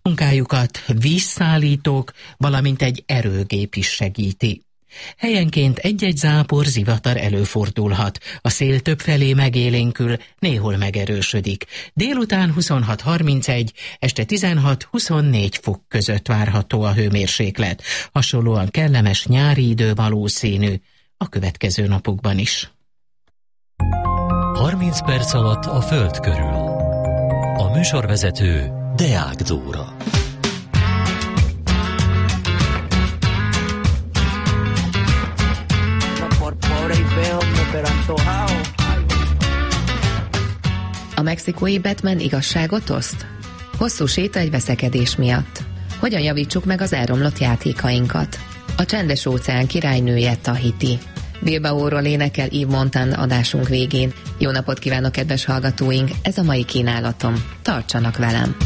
Munkájukat vízszállítók, valamint egy erőgép is segíti. Helyenként egy-egy zápor, zivatar előfordulhat, a szél többfelé megélénkül, néhol megerősödik. Délután 26-31, este 16-24 fok között várható a hőmérséklet. Hasonlóan kellemes nyári idő valószínű a következő napokban is. 30 perc alatt a Föld körül. A műsorvezető Deák Dóra. A mexikói Batman igazságot oszt? Hosszú séta egy veszekedés miatt. Hogyan javítsuk meg az elromlott játékainkat? A Csendes-óceán királynője Tahiti. Bilbaóról énekel Yves Montand adásunk végén. Jó napot kívánok, kedves hallgatóink! Ez a mai kínálatom. Tartsanak velem!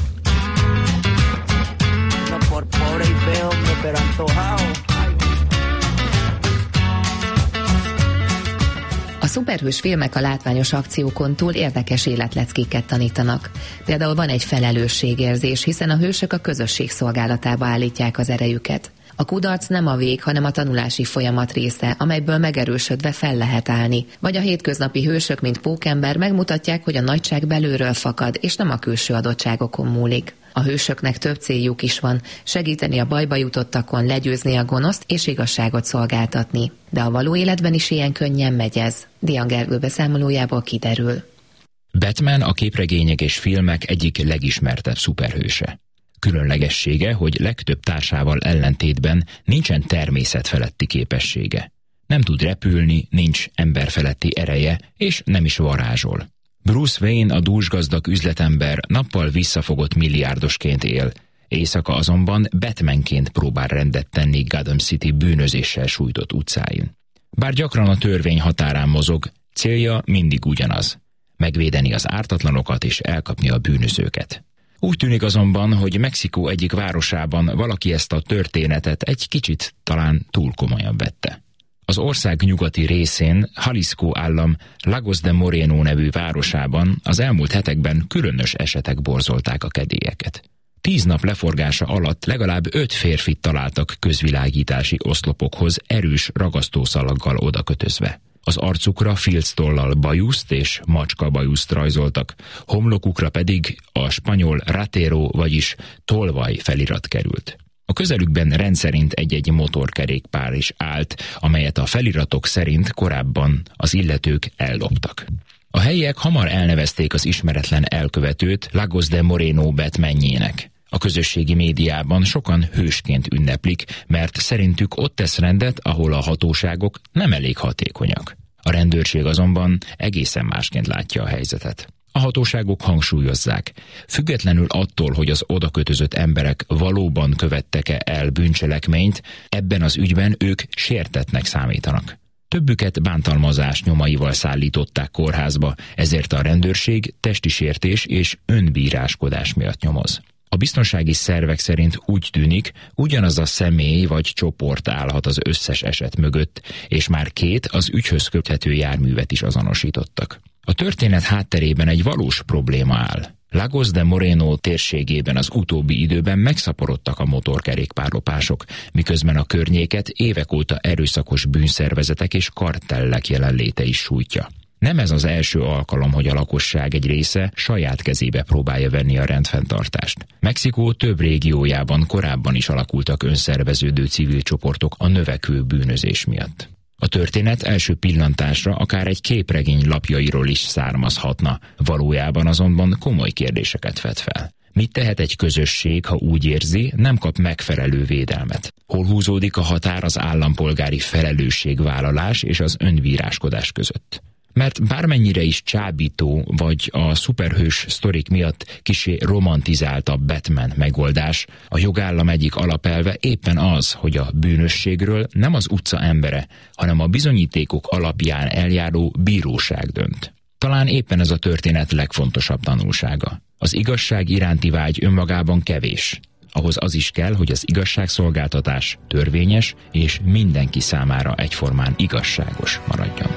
A szuperhős filmek a látványos akciókon túl érdekes életleckéket tanítanak. Például van egy felelősségérzés, hiszen a hősök a közösség szolgálatába állítják az erejüket. A kudarc nem a vég, hanem a tanulási folyamat része, amelyből megerősödve fel lehet állni. Vagy a hétköznapi hősök, mint Pókember megmutatják, hogy a nagyság belülről fakad, és nem a külső adottságokon múlik. A hősöknek több céljuk is van, segíteni a bajba jutottakon, legyőzni a gonoszt és igazságot szolgáltatni. De a való életben is ilyen könnyen megy ez. Dian Gergő beszámolójából kiderül. Batman a képregények és filmek egyik legismertebb szuperhőse. Különlegessége, hogy legtöbb társával ellentétben nincsen természetfeletti képessége. Nem tud repülni, nincs emberfeletti ereje, és nem is varázsol. Bruce Wayne, a dúsgazdag üzletember nappal visszafogott milliárdosként él, éjszaka azonban Batmanként próbál rendet tenni Gotham City bűnözéssel sújtott utcáin. Bár gyakran a törvény határán mozog, célja mindig ugyanaz: megvédeni az ártatlanokat és elkapni a bűnözőket. Úgy tűnik azonban, hogy Mexikó egyik városában valaki ezt a történetet egy kicsit talán túl komolyan vette. Az ország nyugati részén, Jalisco állam Lagos de Moreno nevű városában az elmúlt hetekben különös esetek borzolták a kedélyeket. 10 nap leforgása alatt legalább 5 férfit találtak közvilágítási oszlopokhoz erős ragasztószalaggal odakötözve. Az arcukra filctollal bajuszt és macska bajuszt rajzoltak, homlokukra pedig a spanyol ratero, vagyis tolvaj felirat került. A közelükben rendszerint egy-egy motorkerékpár is állt, amelyet a feliratok szerint korábban az illetők elloptak. A helyiek hamar elnevezték az ismeretlen elkövetőt Lagos de Moreno Batmanjének. A közösségi médiában sokan hősként ünneplik, mert szerintük ott tesz rendet, ahol a hatóságok nem elég hatékonyak. A rendőrség azonban egészen másként látja a helyzetet. A hatóságok hangsúlyozzák, függetlenül attól, hogy az odakötözött emberek valóban követtek-e el bűncselekményt, ebben az ügyben ők sértettnek számítanak. Többüket bántalmazás nyomaival szállították kórházba, ezért a rendőrség testi sértés és önbíráskodás miatt nyomoz. A biztonsági szervek szerint úgy tűnik, ugyanaz a személy vagy csoport állhat az összes eset mögött, és már 2 az ügyhöz köthető járművet is azonosítottak. A történet hátterében egy valós probléma áll. Lagos de Moreno térségében az utóbbi időben megszaporodtak a motorkerékpárlopások, miközben a környéket évek óta erőszakos bűnszervezetek és kartellek jelenléte is sújtja. Nem ez az első alkalom, hogy a lakosság egy része saját kezébe próbálja venni a rendfenntartást. Mexikó több régiójában korábban is alakultak önszerveződő civil csoportok a növekvő bűnözés miatt. A történet első pillantásra akár egy képregény lapjairól is származhatna, valójában azonban komoly kérdéseket vet fel. Mit tehet egy közösség, ha úgy érzi, nem kap megfelelő védelmet? Hol húzódik a határ az állampolgári felelősségvállalás és az önbíráskodás között? Mert bármennyire is csábító, vagy a szuperhős sztorik miatt kissé romantizált a Batman megoldás, a jogállam egyik alapelve éppen az, hogy a bűnösségről nem az utca embere, hanem a bizonyítékok alapján eljáró bíróság dönt. Talán éppen ez a történet legfontosabb tanulsága. Az igazság iránti vágy önmagában kevés. Ahhoz az is kell, hogy az igazságszolgáltatás törvényes és mindenki számára egyformán igazságos maradjon.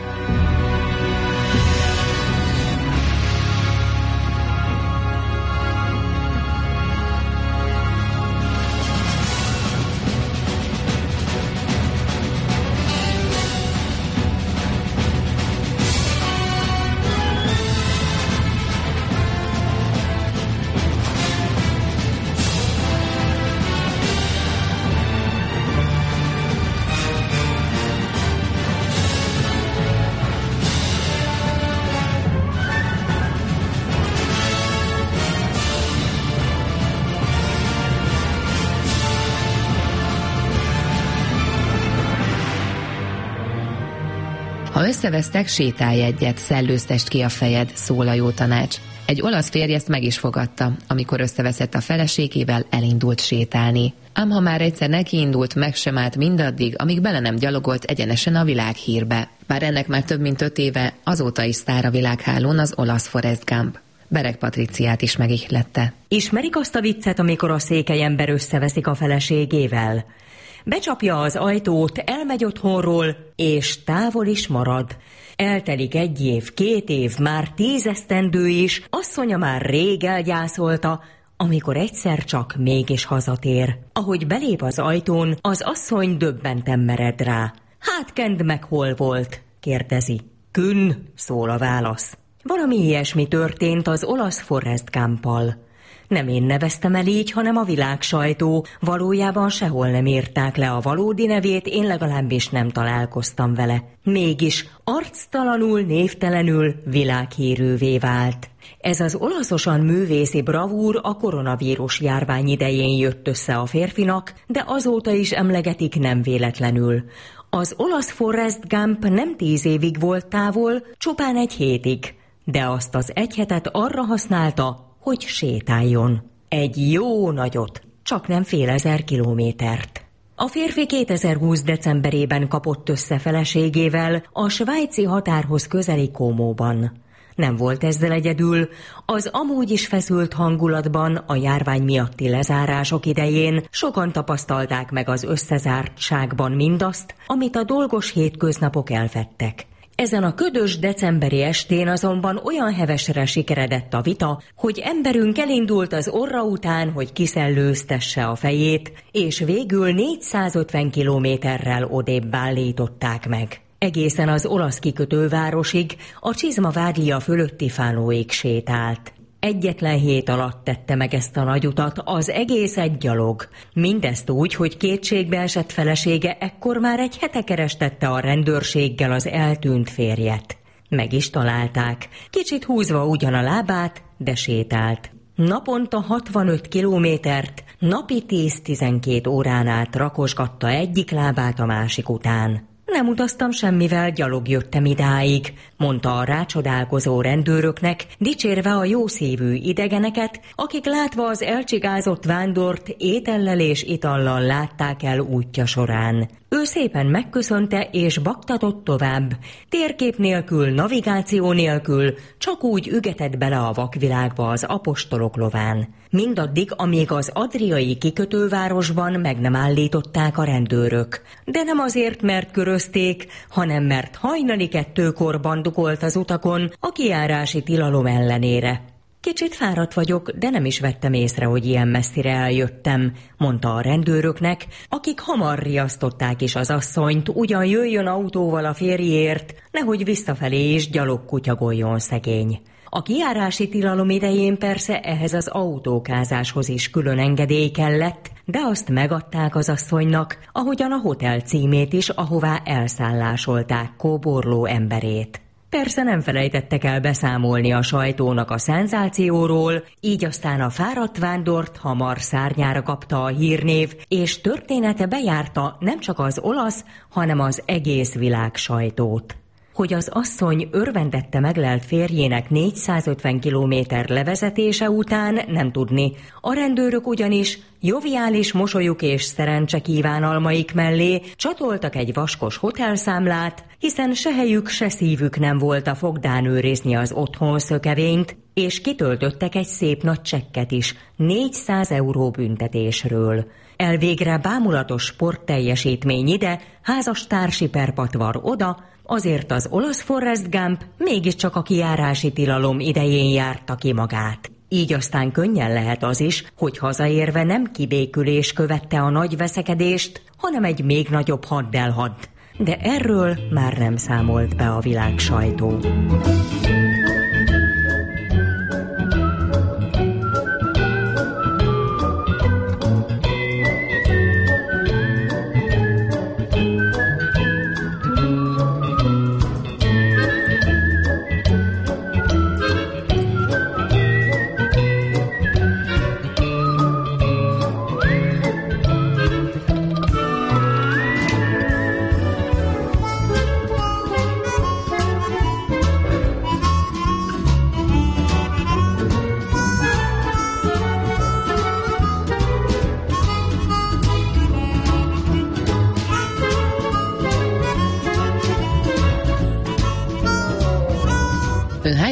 Ha összevesztek, sétálj egyet, szellőztest ki a fejed, szól a jó tanács. Egy olasz férj ezt meg is fogadta, amikor összeveszett a feleségével, elindult sétálni. Ám ha már egyszer nekiindult, meg sem állt mindaddig, amíg bele nem gyalogolt egyenesen a világhírbe. Bár ennek már több mint 5 éve, azóta is sztár a világhálón az olasz Forrest Gump. Bereg Patriciát is megihlette. Ismerik azt a viccet, amikor a székely ember összeveszik a feleségével? Becsapja az ajtót, elmegy otthonról, és távol is marad. Eltelik 1 év, 2 év, már 10 esztendő is, asszonya már rég elgyászolta, amikor egyszer csak mégis hazatér. Ahogy belép az ajtón, az asszony döbbenten mered rá. Hát kend meg, hol volt? Kérdezi. Künn, szól a válasz. Valami ilyesmi történt az olasz Forrest Gumpal. Nem én neveztem el így, hanem a világsajtó. Valójában sehol nem írták le a valódi nevét, én legalábbis nem találkoztam vele. Mégis arctalanul, névtelenül világhírűvé vált. Ez az olaszosan művészi bravúr a koronavírus járvány idején jött össze a férfinak, de azóta is emlegetik nem véletlenül. Az olasz Forrest Gump nem 10 évig volt távol, csupán 1 hétig, de azt az 1 hetet arra használta, hogy sétáljon. Egy jó nagyot, csak nem fél 1000 kilométert. A férfi 2020. decemberében kapott össze feleségével a svájci határhoz közeli Comóban. Nem volt ezzel egyedül, az amúgy is feszült hangulatban a járvány miatti lezárások idején sokan tapasztalták meg az összezártságban mindazt, amit a dolgos hétköznapok elvettek. Ezen a ködös decemberi estén azonban olyan hevesre sikeredett a vita, hogy emberünk elindult az orra után, hogy kiszellőztesse a fejét, és végül 450 kilométerrel odébb állították meg. Egészen az olasz kikötővárosig, a Csizmavádlia fölötti Fánóig sétált. Egyetlen hét alatt tette meg ezt a nagy utat, az egészet gyalog. Mindezt úgy, hogy kétségbe esett felesége ekkor már 1 hete kerestette a rendőrséggel az eltűnt férjet. Meg is találták, kicsit húzva ugyan a lábát, de sétált. Naponta 65 kilométert, napi 10-12 órán át rakosgatta egyik lábát a másik után. Nem utaztam semmivel, gyalog jöttem idáig, mondta a rácsodálkozó rendőröknek, dicsérve a jószívű idegeneket, akik látva az elcsigázott vándort étellel és itallal látták el útja során. Ő szépen megköszönte és baktatott tovább, térkép nélkül, navigáció nélkül, csak úgy ügetett bele a vakvilágba az apostolok lován. Mindaddig, amíg az adriai kikötővárosban meg nem állították a rendőrök. De nem azért, mert körözték, hanem mert hajnali 2-kor bandukolt az utakon a kijárási tilalom ellenére. Kicsit fáradt vagyok, de nem is vettem észre, hogy ilyen messzire eljöttem, mondta a rendőröknek, akik hamar riasztották is az asszonyt, ugyan jöjjön autóval a férjért, nehogy visszafelé is gyalog kutyagoljon szegény. A kijárási tilalom idején persze ehhez az autókázáshoz is külön engedély kellett, de azt megadták az asszonynak, ahogyan a hotel címét is, ahová elszállásolták kóborló emberét. Persze nem felejtettek el beszámolni a sajtónak a szenzációról, így aztán a fáradt vándort hamar szárnyára kapta a hírnév, és története bejárta nem csak az olasz, hanem az egész világ sajtót. Hogy az asszony örvendette meglelt férjének 450 kilométer levezetése után nem tudni. A rendőrök ugyanis joviális mosolyuk és szerencse kívánalmaik mellé csatoltak egy vaskos hotelszámlát, hiszen se helyük, se szívük nem volt a fogdán őrizni az otthonszökevényt, és kitöltöttek egy szép nagy csekket is, 400 euró büntetésről. Elvégre bámulatos sportteljesítmény ide, házastársi perpatvar oda, azért az olasz Forrest Gump mégiscsak a kijárási tilalom idején járta ki magát. Így aztán könnyen lehet az is, hogy hazaérve nem kibékülés követte a nagy veszekedést, hanem egy még nagyobb haddelhadd. De erről már nem számolt be a világ sajtó.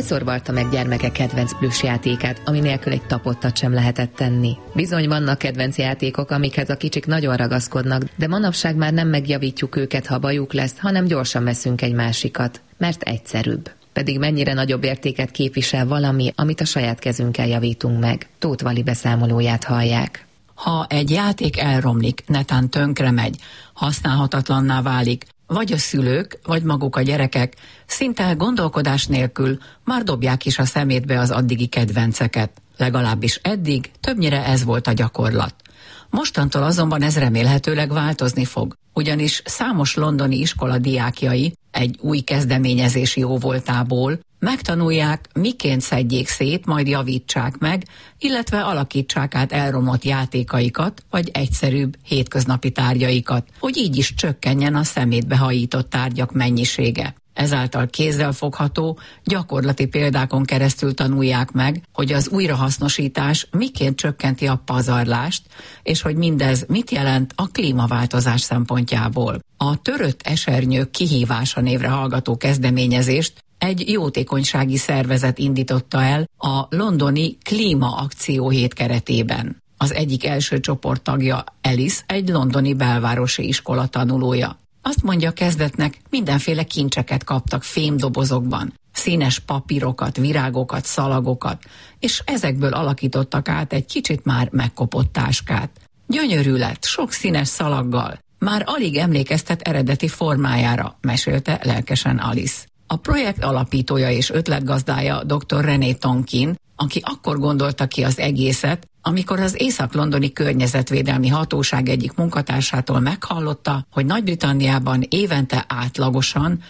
Hányszor varta meg gyermeke kedvenc plüssjátékát, ami nélkül egy tapottat sem lehetett tenni? Bizony vannak kedvenc játékok, amikhez a kicsik nagyon ragaszkodnak, de manapság már nem megjavítjuk őket, ha bajuk lesz, hanem gyorsan veszünk egy másikat, mert egyszerűbb. Pedig mennyire nagyobb értéket képvisel valami, amit a saját kezünkkel javítunk meg. Tóth Vali beszámolóját hallják. Ha egy játék elromlik, netán tönkre megy, használhatatlanná válik, vagy a szülők, vagy maguk a gyerekek szinte gondolkodás nélkül már dobják is a szemétbe az addigi kedvenceket. Legalábbis eddig többnyire ez volt a gyakorlat. Mostantól azonban ez remélhetőleg változni fog, ugyanis számos londoni iskola diákjai egy új kezdeményezési jóvoltából megtanulják, miként szedjék szét, majd javítsák meg, illetve alakítsák át elromlott játékaikat, vagy egyszerűbb hétköznapi tárgyaikat, hogy így is csökkenjen a szemétbe hajított tárgyak mennyisége. Ezáltal kézzelfogható, gyakorlati példákon keresztül tanulják meg, hogy az újrahasznosítás miként csökkenti a pazarlást, és hogy mindez mit jelent a klímaváltozás szempontjából. A Törött esernyők kihívása névre hallgató kezdeményezést egy jótékonysági szervezet indította el a londoni klímaakcióhét keretében. Az egyik első csoporttagja Alice, egy londoni belvárosi iskola tanulója. Azt mondja, kezdetnek mindenféle kincseket kaptak fémdobozokban, színes papírokat, virágokat, szalagokat, és ezekből alakítottak át egy kicsit már megkopott táskát. Gyönyörű lett, sok színes szalaggal, már alig emlékeztet eredeti formájára, mesélte lelkesen Alice. A projekt alapítója és ötletgazdája dr. René Tonkin, aki akkor gondolta ki az egészet, amikor az Észak-londoni Környezetvédelmi Hatóság egyik munkatársától meghallotta, hogy Nagy-Britanniában évente átlagosan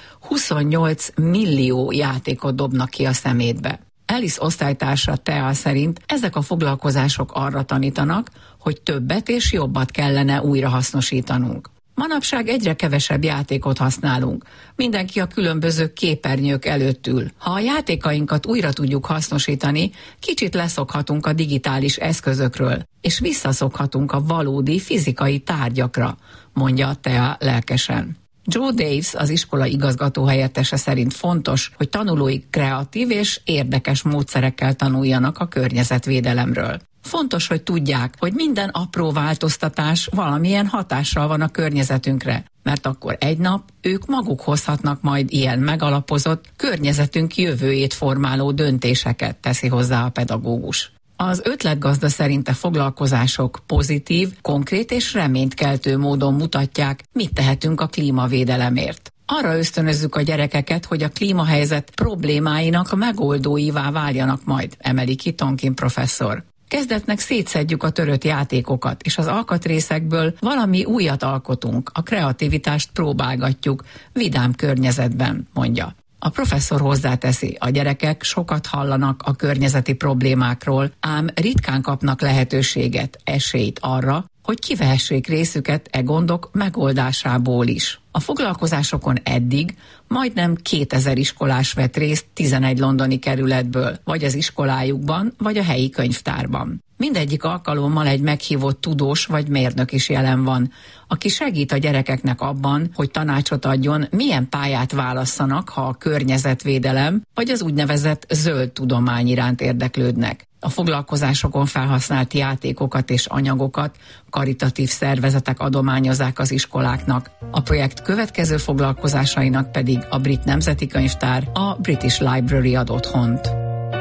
28 millió játékot dobnak ki a szemétbe. Alice osztálytársa Thea szerint ezek a foglalkozások arra tanítanak, hogy többet és jobbat kellene újrahasznosítanunk. Manapság egyre kevesebb játékot használunk. Mindenki a különböző képernyők előtt ül. Ha a játékainkat újra tudjuk hasznosítani, kicsit leszokhatunk a digitális eszközökről, és visszaszokhatunk a valódi fizikai tárgyakra, mondja Thea lelkesen. Joe Davis, az iskola igazgatóhelyettese szerint fontos, hogy tanulóik kreatív és érdekes módszerekkel tanuljanak a környezetvédelemről. Fontos, hogy tudják, hogy minden apró változtatás valamilyen hatással van a környezetünkre, mert akkor egy nap ők maguk hozhatnak majd ilyen megalapozott, környezetünk jövőjét formáló döntéseket, teszi hozzá a pedagógus. Az ötletgazda szerint a foglalkozások pozitív, konkrét és reménykeltő módon mutatják, mit tehetünk a klímavédelemért. Arra ösztönözzük a gyerekeket, hogy a klímahelyzet problémáinak a megoldóivá váljanak majd, emeli ki Tonkin professzor. Kezdetnek szétszedjük a törött játékokat, és az alkatrészekből valami újat alkotunk, a kreativitást próbálgatjuk vidám környezetben, mondja. A professzor hozzáteszi, a gyerekek sokat hallanak a környezeti problémákról, ám ritkán kapnak lehetőséget, esélyt arra, hogy kivehessék részüket e gondok megoldásából is. A foglalkozásokon eddig majdnem 2000 iskolás vett részt 11 londoni kerületből, vagy az iskolájukban, vagy a helyi könyvtárban. Mindegyik alkalommal egy meghívott tudós vagy mérnök is jelen van, aki segít a gyerekeknek abban, hogy tanácsot adjon, milyen pályát válasszanak, ha a környezetvédelem vagy az úgynevezett zöld tudomány iránt érdeklődnek. A foglalkozásokon felhasznált játékokat és anyagokat karitatív szervezetek adományozzák az iskoláknak. A projekt következő foglalkozásainak pedig a Brit Nemzeti Könyvtár, a British Library ad otthont.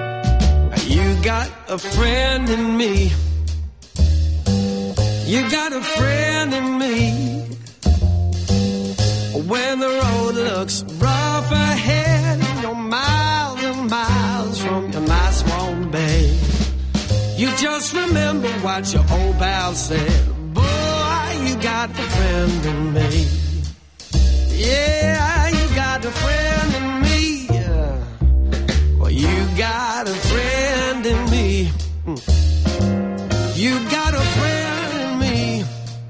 You got a friend in me. You got a friend in me. When the road looks rough ahead, you're miles and miles from your nice warm bed. You just remember what your old pal said. Boy, you got a friend in me. Yeah, you got a friend in me. Well, you got a friend in me. You got a friend in me.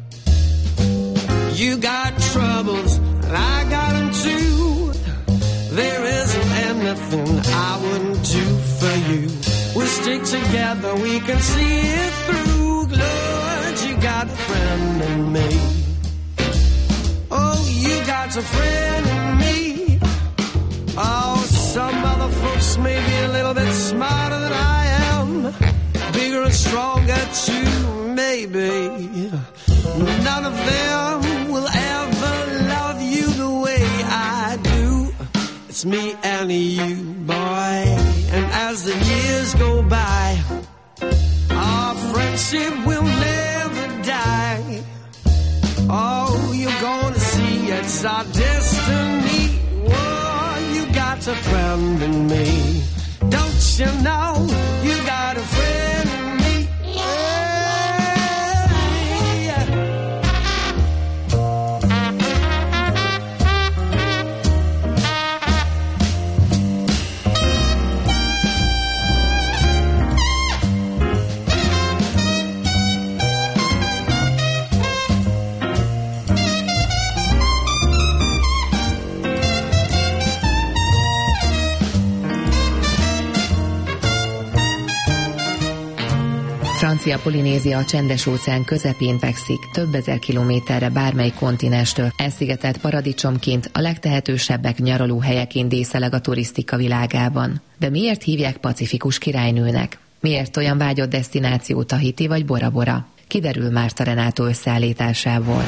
You got troubles, and I got them too. There isn't anything I wouldn't do for you. We stick together, we can see it through. Lord, you got a friend in me. Oh, you got a friend in me. Oh, some other folks may be baby. None of them will ever love you the way I do. It's me and you, boy. And as the years go by, our friendship will never die. Oh, you're gonna see it's our destiny. Oh, you got a friend in me. Don't you know you got a friend in me? Yeah. Francia Polinézia a Csendes-óceán közepén fekszik, több ezer kilométerre bármely kontinenstől. Elszigetelt paradicsomként, a legtehetősebbek nyaralóhelyeként díszeleg a turisztika világában. De miért hívják Pacifikus királynőnek? Miért olyan vágyott desztináció Tahiti vagy Bora Bora? Kiderül Márta Renátó összeállításából.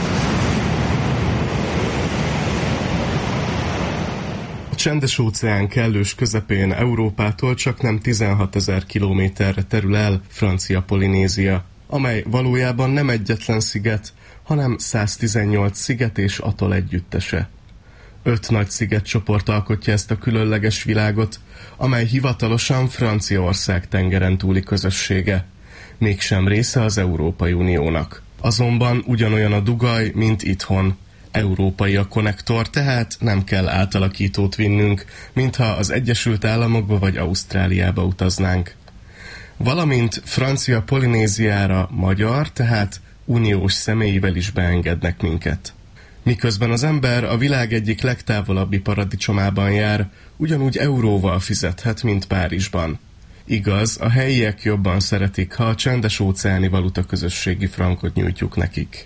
A Csendes-óceán kellős közepén Európától csaknem 16 000 kilométerre terül el Francia Polinézia, amely valójában nem egyetlen sziget, hanem 118 sziget és atoll együttese. 5 nagy szigetcsoport alkotja ezt a különleges világot, amely hivatalosan Franciaország tengeren túli közössége, mégsem része az Európai Uniónak. Azonban ugyanolyan a dugaj, mint itthon. Európai a konnektor, tehát nem kell átalakítót vinnünk, mintha az Egyesült Államokba vagy Ausztráliába utaznánk. Valamint Francia Polinéziára magyar, tehát uniós személyével is beengednek minket. Miközben az ember a világ egyik legtávolabbi paradicsomában jár, ugyanúgy euróval fizethet, mint Párizsban. Igaz, a helyiek jobban szeretik, ha a csendes-óceáni valuta közösségi frankot nyújtjuk nekik.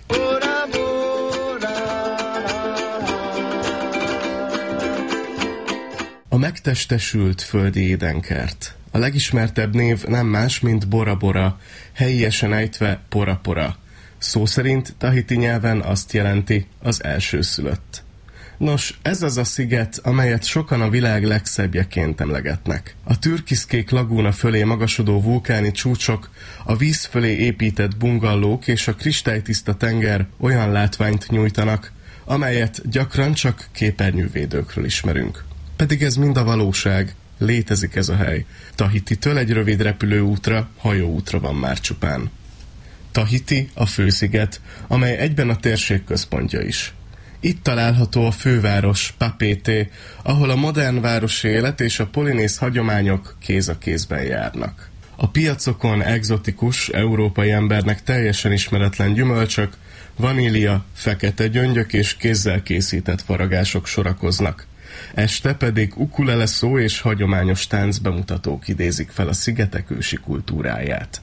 A megtestesült földi édenkert. A legismertebb név nem más, mint Bora Bora, helyiesen ejtve Pora Pora. Szó szerint tahiti nyelven azt jelenti az elsőszülött. Nos, ez az a sziget, amelyet sokan a világ legszebbjeként emlegetnek. A türkiszkék lagúna fölé magasodó vulkáni csúcsok, a víz fölé épített bungallók és a kristálytiszta tenger olyan látványt nyújtanak, amelyet gyakran csak képernyővédőkről ismerünk. Pedig ez mind a valóság, létezik ez a hely. Tahititől egy rövid repülőútra, hajóútra van már csupán. Tahiti a fősziget, amely egyben a térség központja is. Itt található a főváros, Papeete, ahol a modern városi élet és a polinéz hagyományok kéz a kézben járnak. A piacokon egzotikus, európai embernek teljesen ismeretlen gyümölcsök, vanília, fekete gyöngyök és kézzel készített faragások sorakoznak. Este pedig ukulele szó és hagyományos táncbemutatók idézik fel a szigetek ősi kultúráját.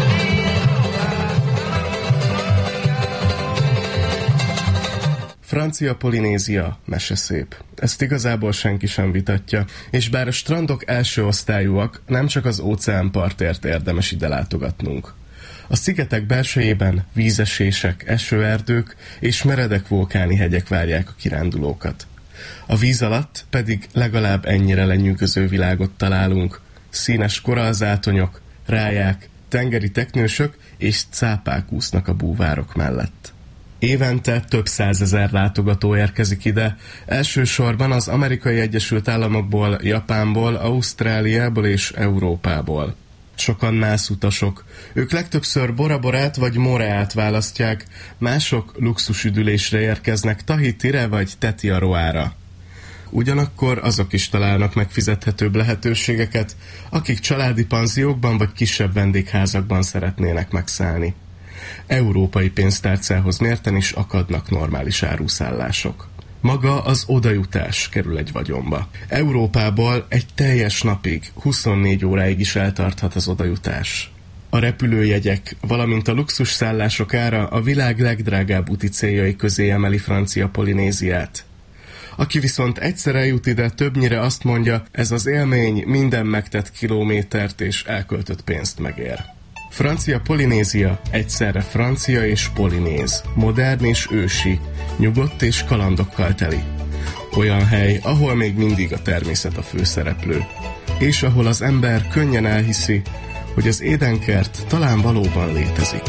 Francia Polinézia meseszép. Ezt igazából senki sem vitatja, és bár a strandok első osztályúak, nem csak az óceánpartért érdemes ide látogatnunk. A szigetek belsejében vízesések, esőerdők és meredek vulkáni hegyek várják a kirándulókat. A víz alatt pedig legalább ennyire lenyűgöző világot találunk. Színes korallzátonyok, ráják, tengeri teknősök és cápák úsznak a búvárok mellett. Évente több 100 000 látogató érkezik ide, elsősorban az Amerikai Egyesült Államokból, Japánból, Ausztráliából és Európából. Sokan nászutasok. Ők legtöbbször Bora Borát vagy Moreát választják, mások luxusüdülésre érkeznek Tahitire vagy Tetiaroára. Ugyanakkor azok is találnak megfizethetőbb lehetőségeket, akik családi panziókban vagy kisebb vendégházakban szeretnének megszállni. Európai pénztárcához mérten is akadnak normális áruszállások. Maga az odajutás kerül egy vagyonba. Európából egy teljes napig, 24 óráig is eltarthat az odajutás. A repülőjegyek, valamint a luxus szállások ára a világ legdrágább úti céljai közé emeli Francia Polinéziát. Aki viszont egyszer eljut ide, többnyire azt mondja, ez az élmény minden megtett kilométert és elköltött pénzt megér. Francia Polinézia egyszerre francia és polinéz, modern és ősi, nyugodt és kalandokkal teli. Olyan hely, ahol még mindig a természet a főszereplő, és ahol az ember könnyen elhiszi, hogy az édenkert talán valóban létezik.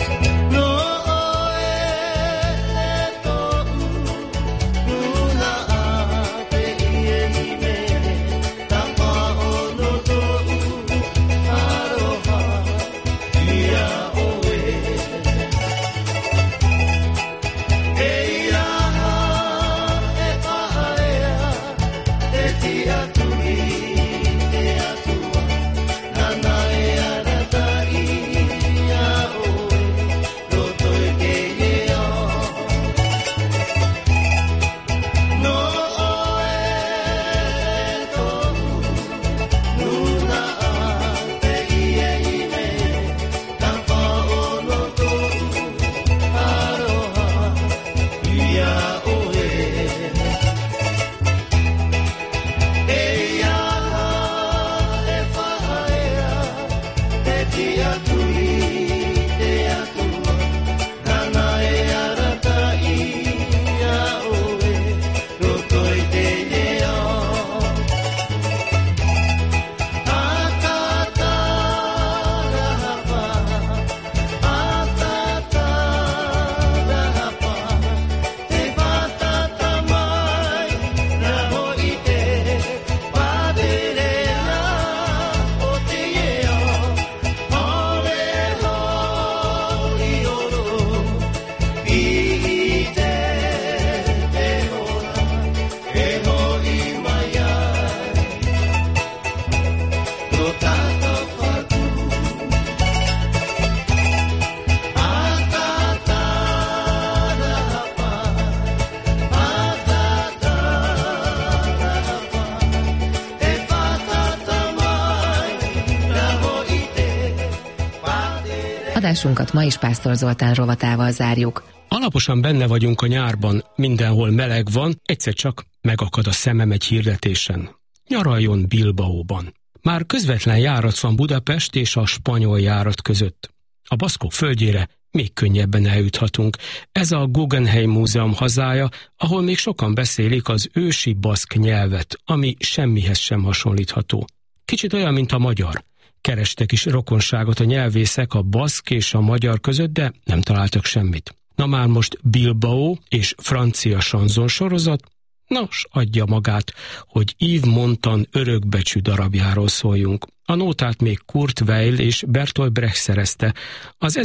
Adásunkat ma is Pásztor Zoltán rovatával zárjuk. Alaposan benne vagyunk a nyárban, mindenhol meleg van, egyszer csak megakad a szemem egy hirdetésen. Nyaraljon Bilbaóban. Már közvetlen járat van Budapest és a spanyol járat között. A baszkok földjére még könnyebben eljuthatunk. Ez a Guggenheim Múzeum hazája, ahol még sokan beszélik az ősi baszk nyelvet, ami semmihez sem hasonlítható. Kicsit olyan, mint a magyar. Kerestek is rokonságot a nyelvészek a baszk és a magyar között, de nem találtak semmit. Na már most Bilbao és francia sanzon sorozat, nos, adja magát, hogy Yves Montand örökbecsű darabjáról szóljunk. A nótát még Kurt Weill és Bertolt Brecht szerezte az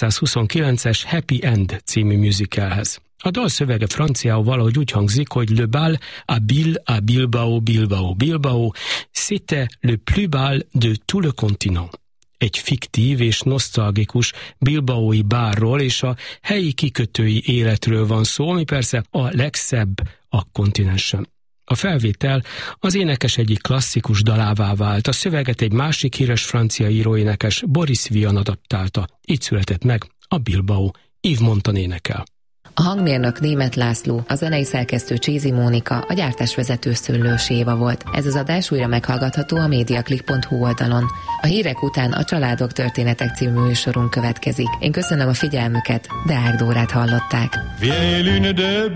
1929-es Happy End című musicalhez. A dal szövege franciául valahogy úgy hangzik, hogy Le bal à Bilbao, Bilbao, Bilbao, c'était le plus bal de tout le continent. Egy fiktív és nosztalgikus bilbaói bárról és a helyi kikötői életről van szó, ami persze a legszebb a kontinensen. A felvétel az énekes egyik klasszikus dalává vált, a szöveget egy másik híres francia íróénekes Boris Vian adaptálta. Így született meg a Bilbao, Yves Montand énekel. A hangmérnök Németh László, a zenei szerkesztő Csézi Mónika, a gyártásvezető Szőlős Éva volt. Ez az adás újra meghallgatható a mediaclick.hu oldalon. A hírek után a Családok történetek című műsorunk következik. Én köszönöm a figyelmüket, Deák Dórát hallották. Vieille lune de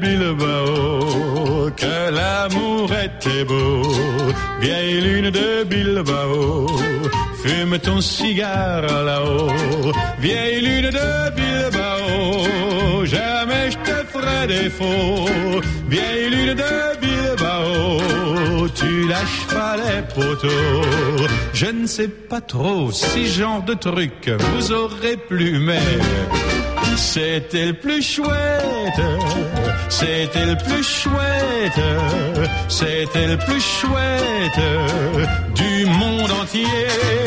Bilbao, que l'amour était beau. Vieille lune de Bilbao, fume ton cigare là-haut. Vieille lune de Bilbao, jamais je te ferai défaut. Vieille lune de Bilbao, tu lâches pas les poteaux. Je ne sais pas trop si genre de truc vous aurez plu, mais c'était le plus chouette, c'était le plus chouette, c'était le plus chouette du monde entier.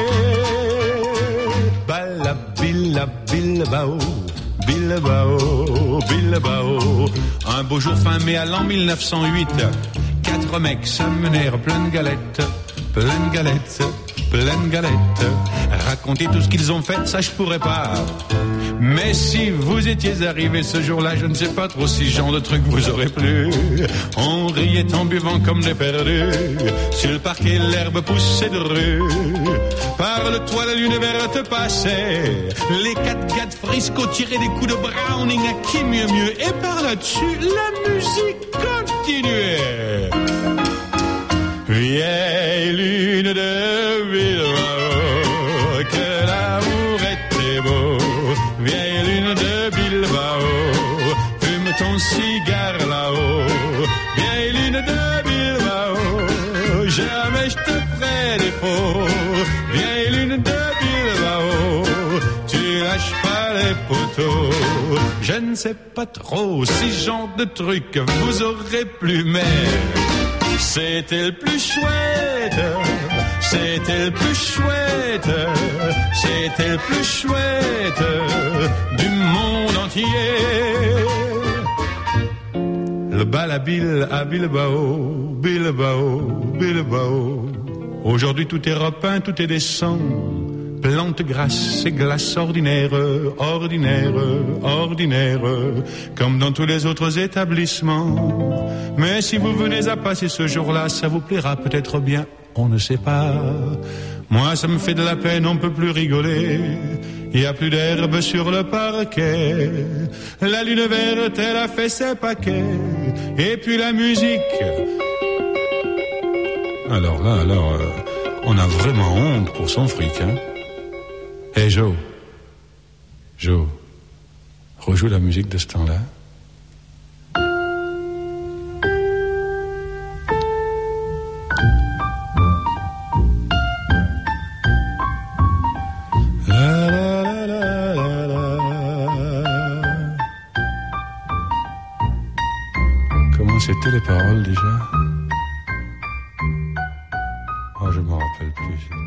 Balla, billa, Bilbao, Bilbao, Bilbao. Un beau jour fin mai à l'an 1908, 4 mecs se menèrent plein de galettes, plein de galettes, plein de galettes. Raconter tout ce qu'ils ont fait, ça je pourrais pas. Mais si vous étiez arrivé ce jour-là, je ne sais pas trop si genre de truc vous aurait plu. On riait en buvant comme des perdus. Sur le parquet, l'herbe poussait de rue. Par le toit, la lune verte passait. Les 4x4 Frisco tiraient des coups de Browning à qui mieux. Et par là-dessus, la musique continuait. Vieille lune de Bilbao, que l'amour était beau. Vieille lune de Bilbao, fume ton cigare là-haut. Vieille lune de Bilbao, jamais je te ferai défaut. Vieille lune de Bilbao, tu lâches pas les poteaux. Je ne sais pas trop si ce genre de truc vous aurait plu, mais c'était le plus chouette, c'était le plus chouette, c'était le plus chouette du monde entier. Le bal à Bilbao, Bilbao, Bilbao. Aujourd'hui tout est repeint, tout est décent. Plantes grasses et glaces ordinaires, ordinaires, ordinaires, comme dans tous les autres établissements. Mais si vous venez à passer ce jour-là, ça vous plaira peut-être bien, on ne sait pas. Moi, ça me fait de la peine, on peut plus rigoler. Il y a plus d'herbe sur le parquet. La lune verte, elle a fait ses paquets. Et puis la musique. Alors là, on a vraiment honte pour son fric, hein. Hey Joe, rejoue la musique de ce temps-là. La, la, la, la, la, la. Comment c'était les paroles déjà? Oh, je m'en rappelle plus.